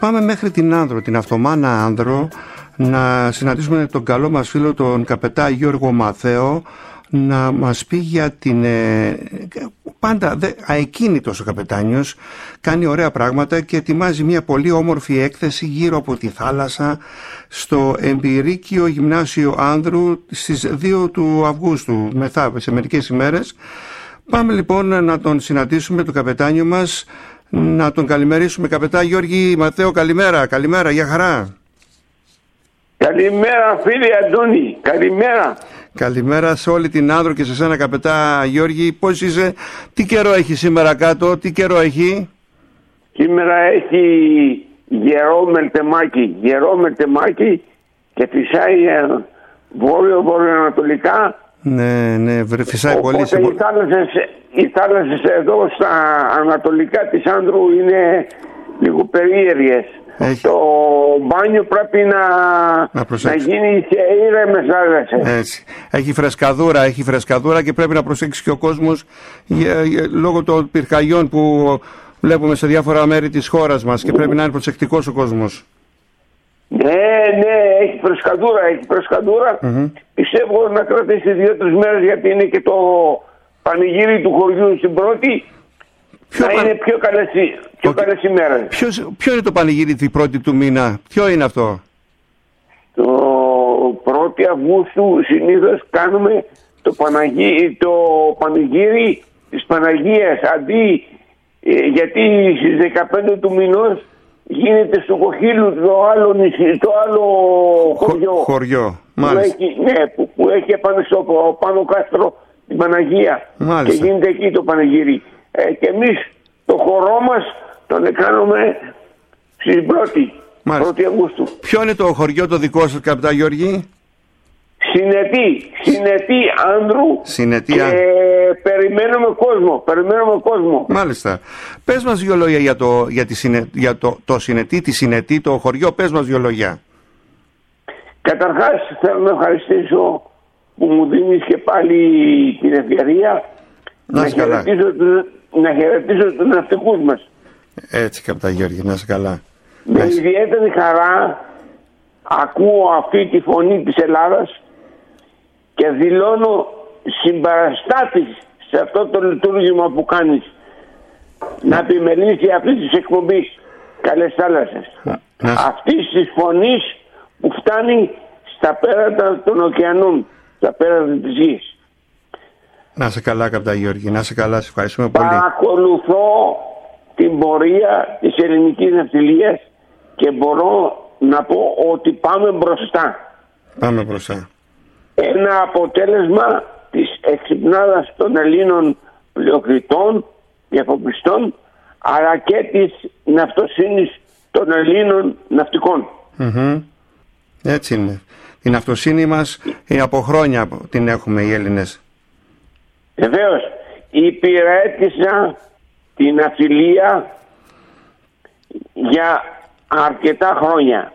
πάμε μέχρι την Άνδρο, την Αυτομάνα Άνδρο, να συναντήσουμε τον καλό μας φίλο τον καπετά Γιώργο Μαθαίο, να μας πει για την πάντα αεκίνητος ο καπετάνιος, κάνει ωραία πράγματα και ετοιμάζει μια πολύ όμορφη έκθεση γύρω από τη θάλασσα στο Εμπειρίκιο Γυμνάσιο Άνδρου στις 2 του Αυγούστου, μετά σε μερικές ημέρες. Πάμε λοιπόν να τον συναντήσουμε, τον καπετάνιο μας, να τον καλημερίσουμε. Καπετά Γιώργη Μαθαίο, καλημέρα, καλημέρα, για χαρά. Καλημέρα φίλε Αντώνη, καλημέρα. Καλημέρα σε όλη την Άνδρο και σε σένα καπετά Γιώργη. Πώς είσαι, τι καιρό έχει σήμερα κάτω, τι καιρό έχει? Σήμερα έχει γερό μελτεμάκι και φυσάει βόρειο-βορειοανατολικά. Ναι, φυσάει πολύ. Οι θάλασσες εδώ στα ανατολικά της Άνδρου είναι λίγο περίεργες. Το μπάνιο πρέπει να γίνει σε ήρεμες θάλασσες. Έχει φρεσκαδούρα και πρέπει να προσέξει και ο κόσμος λόγω των πυρκαγιών που βλέπουμε σε διάφορα μέρη της χώρας μας και πρέπει να είναι προσεκτικός ο κόσμος. Ναι, έχει φρεσκαδούρα. Πιστεύω να κρατήσει 2-3 μέρες, γιατί είναι και το πανηγύρι του χωριού στην πρώτη. Θα είναι πιο καλές ημέρες. Ποιο είναι το πανηγύρι την πρώτη του μήνα, ποιο είναι αυτό? Το 1η Αυγούστου συνήθως κάνουμε το πανηγύρι της Παναγίας. Γιατί στις 15 του μηνός γίνεται στο Κοχύλου το άλλο χωριό. Μάλιστα. Που έχει στο πάνω κάστρο την Παναγία. Μάλιστα. Και γίνεται εκεί το πανηγύρι. Και εμείς το χορό μας τον κάνουμε στην 1η Αυγούστου. Ποιο είναι το χωριό το δικό σας, καπετά Γιώργη? Συνετή Άνδρου. Και περιμένουμε κόσμο. Μάλιστα. Πες μας 2 λόγια για το Συνετή, τη Συνετή, το χωριό. Πες μας 2 λόγια. Καταρχάς θέλω να ευχαριστήσω που μου δίνεις και πάλι την ευκαιρία να χαιρετήσω τους ναυτικούς μας. Έτσι, καπετά Γιώργη, να είσαι καλά. Με ιδιαίτερη χαρά ακούω αυτή τη φωνή της Ελλάδας και δηλώνω συμπαραστάτης σε αυτό το λειτουργήμα που κάνεις, να επιμελήσει αυτή της εκπομπής Καλές Θάλασσες, αυτής της φωνής που φτάνει στα πέρατα των ωκεανών, στα πέρατα της γης. Να είσαι καλά, καπετά Γιώργη, να είσαι καλά, σε ευχαριστούμε πολύ. Παρακολουθώ την πορεία της ελληνικής ναυτιλίας και μπορώ να πω ότι πάμε μπροστά. Πάμε μπροστά. Ένα αποτέλεσμα της εξυπνάδας των Ελλήνων πλειοκριτών και αφοπλιστών, αλλά και της ναυτοσύνης των Ελλήνων ναυτικών. Έτσι είναι. Η ναυτοσύνη μας είναι από χρόνια την έχουμε οι Έλληνες. Βεβαίως, υπηρέτησα την ναυτιλία για αρκετά χρόνια.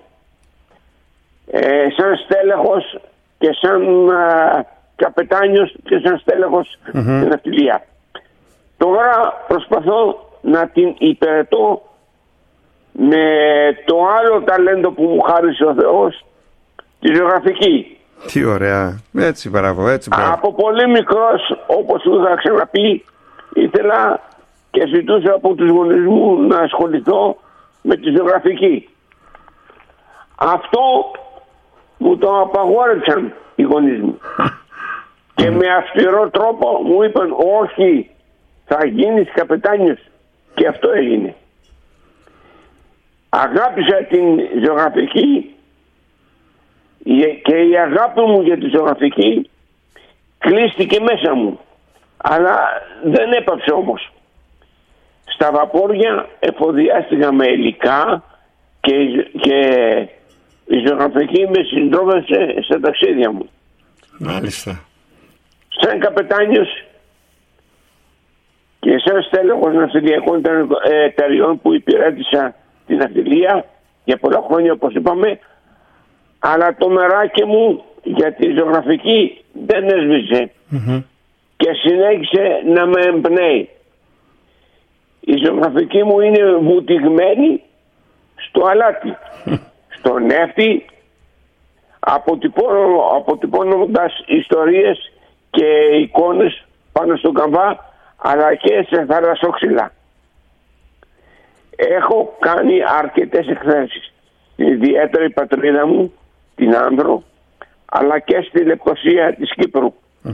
Σαν στέλεχος και σαν καπετάνιος και σαν στέλεχος στην ναυτιλία. Τώρα προσπαθώ να την υπηρετώ με το άλλο ταλέντο που μου χάρισε ο Θεός, τη ζωγραφική. Τι ωραία. Έτσι μπράβο. Από πολύ μικρός, όπως σου είχα ξαναπεί, ήθελα και ζητούσα από τους γονείς μου να ασχοληθώ με τη ζωγραφική. Αυτό μου το απαγόρεψαν οι γονείς μου. Και με αυστηρό τρόπο μου είπαν όχι, θα γίνεις καπετάνιος. Και αυτό έγινε. Αγάπησα την ζωγραφική και η αγάπη μου για τη ζωγραφική κλείστηκε μέσα μου. Αλλά δεν έπαψε όμως. Στα βαπόρια εφοδιάστηκα με υλικά και η ζωγραφική με συντρόφευσε στα ταξίδια μου. Μάλιστα. Σαν καπετάνιος και σαν στέλεχος ναυτιλιακών εταιριών που υπηρέτησα την ναυτιλία για πολλά χρόνια, όπως είπαμε, αλλά το μεράκι μου για τη ζωγραφική δεν έσβησε και συνέχισε να με εμπνέει. Η ζωγραφική μου είναι βουτυγμένη στο αλάτι, στο νεύτη, αποτυπώνοντας ιστορίες και εικόνες πάνω στον καμβά, αλλά και σε θαλασσόξυλα. Έχω κάνει αρκετές εκθέσεις στην ιδιαίτερη πατρίδα μου, την Άνδρο, αλλά και στη Λευκοσία της Κύπρου.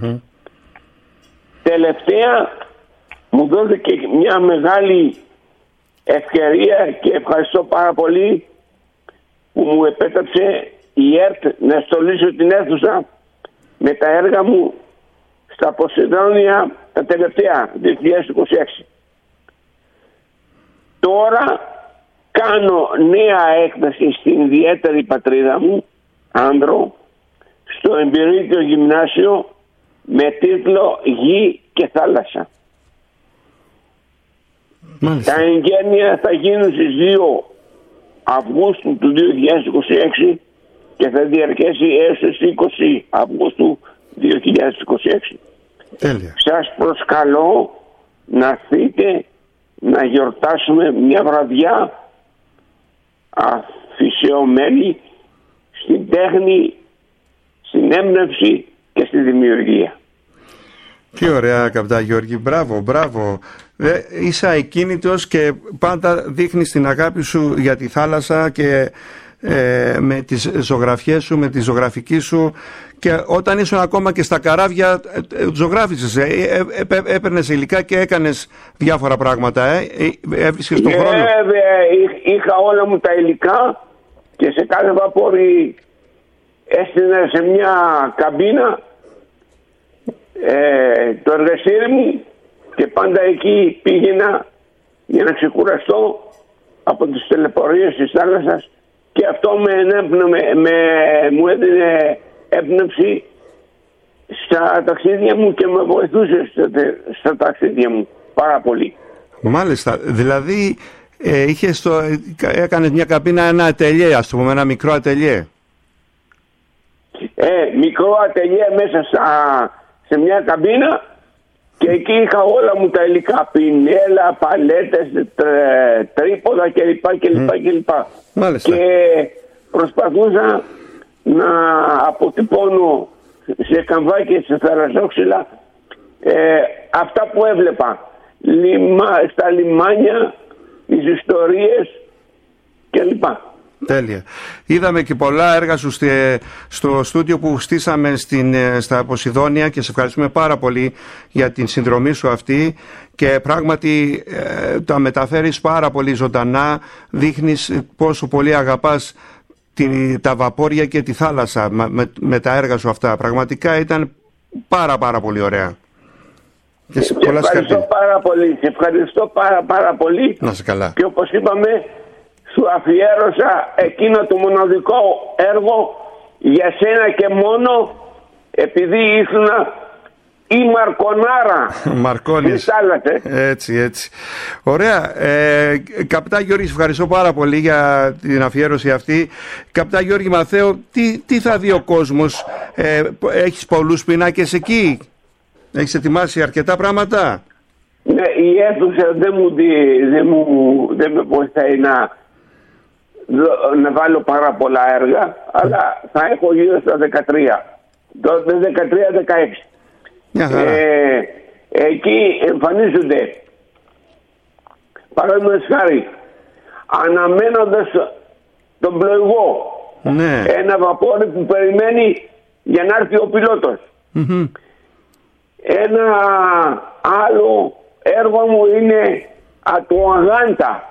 Τελευταία μου δόθηκε μια μεγάλη ευκαιρία και ευχαριστώ πάρα πολύ που μου επέτρεψε η ΕΡΤ να στολίσω την αίθουσα με τα έργα μου στα Ποσειδόνια τα τελευταία 2026. Τώρα κάνω νέα έκθεση στην ιδιαίτερη πατρίδα μου, Άνδρο, στο Εμπειρίτιο Γυμνάσιο με τίτλο «Γη και θάλασσα». Μάλιστα. Τα εγγένεια θα γίνουν στις 2 Αυγούστου του 2026 και θα διαρκέσει έως τις 20 Αυγούστου 2026. Τέλεια. Σας προσκαλώ να έρθετε να γιορτάσουμε μια βραδιά αφησιωμένη στην τέχνη, στην έμπνευση και στη δημιουργία. Τι ωραία, καπτά Γιώργη, μπράβο. Είσαι ακίνητος και πάντα δείχνεις την αγάπη σου για τη θάλασσα και με τις ζωγραφιές σου, με τη ζωγραφική σου, και όταν ήσουν ακόμα και στα καράβια ζωγράφισες, έπαιρνες υλικά και έκανες διάφορα πράγματα, έβρισκες τον χρόνο. Βέβαια, είχα όλα μου τα υλικά και σε κάθε βαπόρι έστεινα σε μια καμπίνα το εργαστήρι μου και πάντα εκεί πήγαινα για να ξεκουραστώ από τις τελεπορίες της θάλασσας, και αυτό μου έδινε έμπνευση στα ταξίδια μου και με βοηθούσε στα ταξίδια μου πάρα πολύ. Μάλιστα, δηλαδή έκανες μια καμπίνα, ένα ατελιέ, ας το πούμε, ένα μικρό ατελιέ. Μικρό ατελιέ μέσα σε μια καμπίνα, και εκεί είχα όλα μου τα υλικά, πινέλα, παλέτες, τρίποδα κλπ. Μάλιστα. Και προσπαθούσα να αποτυπώνω σε καμβάκια, σε θαλασσόξυλα, αυτά που έβλεπα στα λιμάνια, τις ιστορίες κλπ. Τέλεια. Είδαμε και πολλά έργα σου στο στούντιο που στήσαμε στα Ποσειδόνια και σε ευχαριστούμε πάρα πολύ για την συνδρομή σου αυτή, και πράγματι τα μεταφέρεις πάρα πολύ ζωντανά, δείχνεις πόσο πολύ αγαπάς τα βαπόρια και τη θάλασσα με τα έργα σου αυτά. Πραγματικά ήταν πάρα πολύ ωραία. Και σε ευχαριστώ πάρα πολύ. Σε ευχαριστώ πάρα πολύ. Να σε καλά. Και όπως είπαμε, σου αφιέρωσα εκείνο το μοναδικό έργο για σένα και μόνο, επειδή ήσουν η Μαρκονάρα. Μαρκώνης. Έτσι. Ωραία. Καπτά Γιώργη, ευχαριστώ πάρα πολύ για την αφιέρωση αυτή. Καπτά Γιώργη Μαθαίο, τι θα δει ο κόσμος? Έχεις πολλούς πινάκες εκεί? Έχεις ετοιμάσει αρκετά πράγματα? Ναι, η αίθουσα δεν με βοηθάει να βάλω πάρα πολλά έργα, αλλά θα έχω γύρω στα 13. Το 13-16. Εκεί εμφανίζονται, παραδείγματος χάρη, αναμένοντας τον πλοηγό, ναι, ένα βαπόρι που περιμένει για να έρθει ο πιλότος. Ένα άλλο έργο μου είναι το Αγάντα.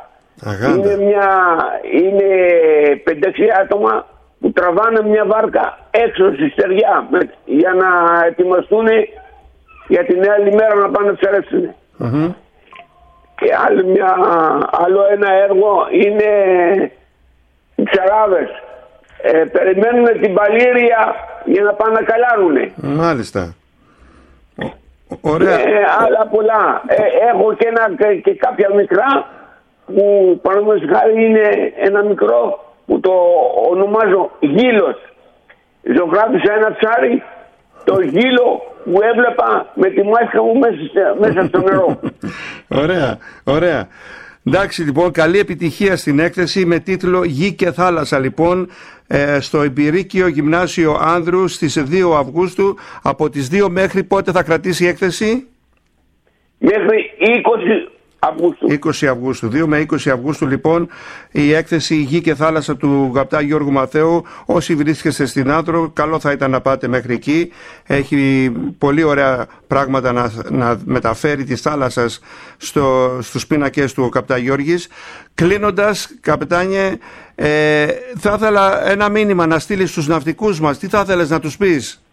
Είναι 5-6 άτομα που τραβάνε μια βάρκα έξω στη στεριά για να ετοιμαστούν για την άλλη μέρα να πάνε να ψαρέψουν. Και άλλο ένα έργο είναι οι ψαράδες. Περιμένουν την παλήρια για να πάνε να καλάρουνε. Μάλιστα. Ωραία. Άλλα πολλά. Έχω και κάποια μικρά που παραδείγματος χάρη είναι ένα μικρό που το ονομάζω Γύλος. Ζωγράφισα ένα ψάρι, το γύλο που έβλεπα με τη μάσκα μου μέσα στο νερό. Ωραία. Εντάξει λοιπόν, καλή επιτυχία στην έκθεση με τίτλο «Γη και θάλασσα» λοιπόν στο Εμπειρίκιο Γυμνάσιο Άνδρου στις 2 Αυγούστου. Από τις 2 μέχρι πότε θα κρατήσει η έκθεση? Μέχρι 20 Αυγούστου. 20 Αυγούστου. 2 με 20 Αυγούστου λοιπόν η έκθεση «Γη και θάλασσα» του αγαπητά Γιώργου Μαθαίου. Όσοι βρίσκεστε στην Άνδρο, καλό θα ήταν να πάτε μέχρι εκεί. Έχει πολύ ωραία πράγματα να μεταφέρει της θάλασσας στους πίνακες του ο καπετάν Γιώργης. Κλείνοντας, καπετάνιε, θα ήθελα ένα μήνυμα να στείλεις στους ναυτικούς μας. Τι θα ήθελες να τους πεις?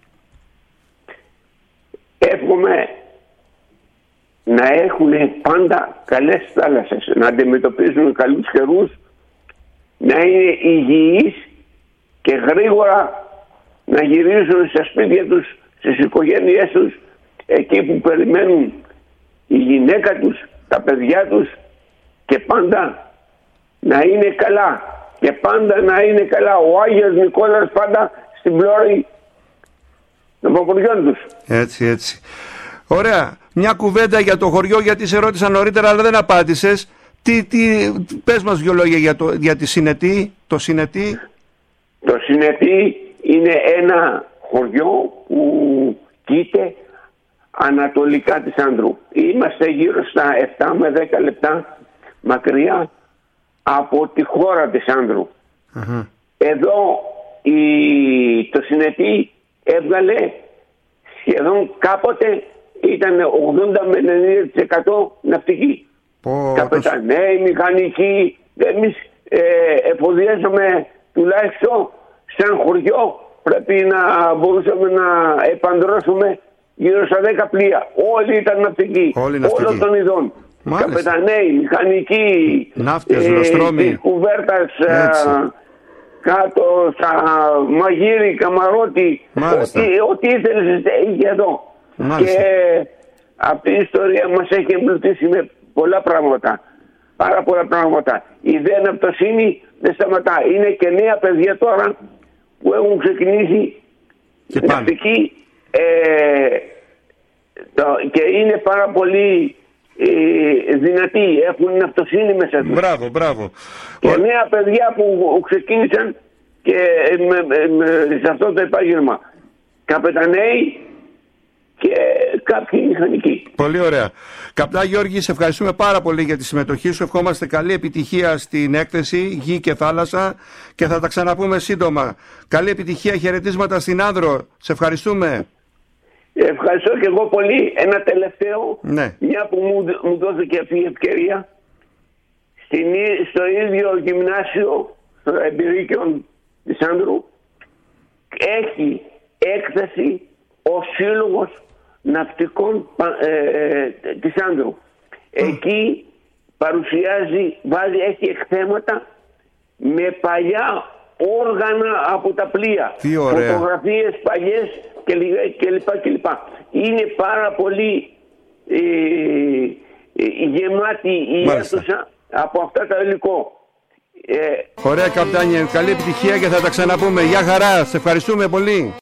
Εύχομαι να έχουν πάντα καλές θάλασσες, να αντιμετωπίζουν καλούς καιρούς, να είναι υγιείς και γρήγορα να γυρίζουν στα σπίτια τους, στις οικογένειές τους, εκεί που περιμένουν η γυναίκα τους, τα παιδιά τους, και πάντα να είναι καλά. Και πάντα να είναι καλά. Ο Άγιος Νικόλαος πάντα στην πλώρη των παπουριών τους. Έτσι, έτσι. Ωραία. Μια κουβέντα για το χωριό, γιατί σε ρώτησα νωρίτερα αλλά δεν απάντησες. Πες μας 2 λόγια για τη Συνετή. Το Συνετή. Το Συνετή είναι ένα χωριό που κοίται ανατολικά της Άνδρου. Είμαστε γύρω στα 7 με 10 λεπτά μακριά από τη χώρα της Άνδρου. Εδώ το Συνετή έβγαλε σχεδόν κάποτε ήταν 80 με 90% ναυτικοί. Καπεταναίοι, μηχανικοί. Εμείς εφοδιάζαμε τουλάχιστον σαν χωριό, πρέπει να μπορούσαμε να επαντρώσουμε γύρω στα 10 πλοία. Όλοι ήταν ναυτικοί, όλων των ειδών. Καπεταναίοι, μηχανικοί, ναύτες, νοστρόμοι, κουβέρτας, κάτω στα μαγείρι, καμαρότι, ό,τι ήθελες είχε εδώ. Και αυτή η ιστορία μας έχει εμπλουτίσει με πολλά πράγματα, πάρα πολλά πράγματα. Η δε αναπτωσύνη δεν σταματά. Είναι και νέα παιδιά τώρα που έχουν ξεκινήσει ναυτική και είναι πάρα πολύ δυνατοί, έχουν ναυτοσύνη μέσα τους. Μπράβο, μπράβο. Και νέα παιδιά που ξεκίνησαν και σε αυτό το επάγγελμα. Καπεταναίοι και κάποιοι μηχανικοί. Πολύ ωραία. Καπετάν Γιώργη, σε ευχαριστούμε πάρα πολύ για τη συμμετοχή σου. Ευχόμαστε καλή επιτυχία στην έκθεση Γη και Θάλασσα και θα τα ξαναπούμε σύντομα. Καλή επιτυχία, χαιρετίσματα στην Άνδρο. Σε ευχαριστούμε. Ευχαριστώ και εγώ πολύ. Ένα τελευταίο, μια που μου δόθηκε αυτή η ευκαιρία, στο ίδιο γυμνάσιο, στο Εμπειρίκιο της Άνδρου, έχει έκθεση ο Σύλλογος Ναυτικών της Άνδρου. Εκεί παρουσιάζει, έχει εκθέματα με παλιά όργανα από τα πλοία, φωτογραφίες παλιές κλπ. Είναι πάρα πολύ γεμάτη η αίθουσα από αυτά τα υλικό. Ωραία καπετάνιε, καλή επιτυχία και θα τα ξαναπούμε. Γεια χαρά, σε ευχαριστούμε πολύ.